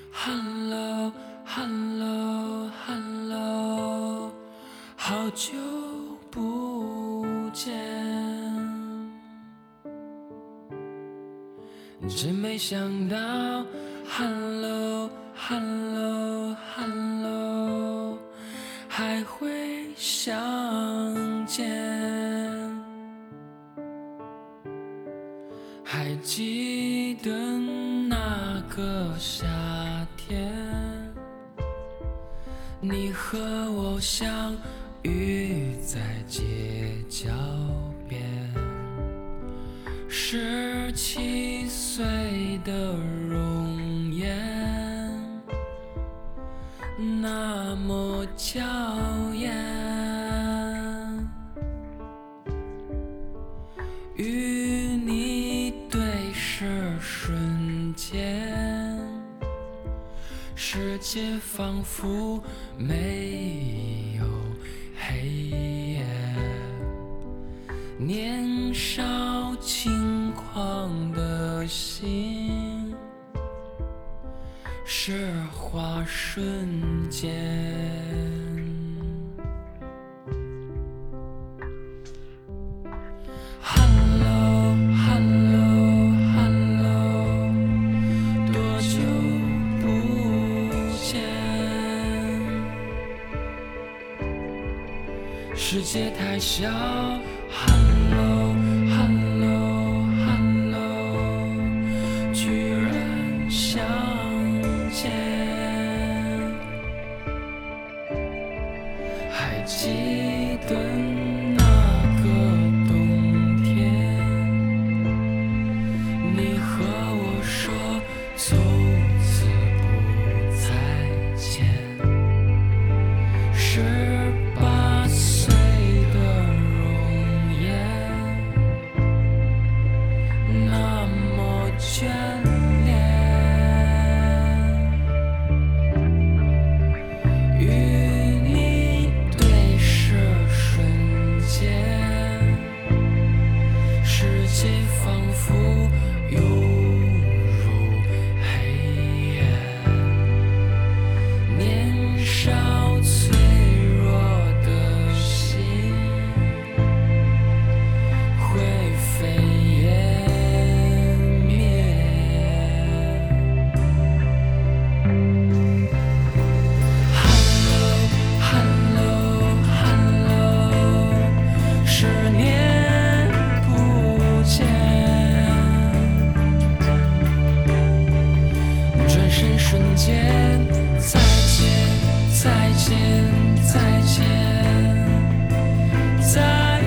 Hello Hello Hello， 好久不见，真没想到 Hello Hello Hello 还会相见。还记得那个夏天，你和我相遇在街角边，17岁的容颜那么娇艳，与你对视瞬间，世界仿佛没有黑夜，年少轻狂的心是花瞬间。Hello Hello Hello， 多久不见？世界太小 ，Hello Hello Hello， 居然相见。还记得那个冬天，你和我说从此不再见。18岁的容颜，那么眷恋，与你对视瞬间，世界仿佛涌入黑夜，年少脆弱的心灰飞烟灭。Hello Hello Hello， 10年不见，转身瞬间，再见再见再见再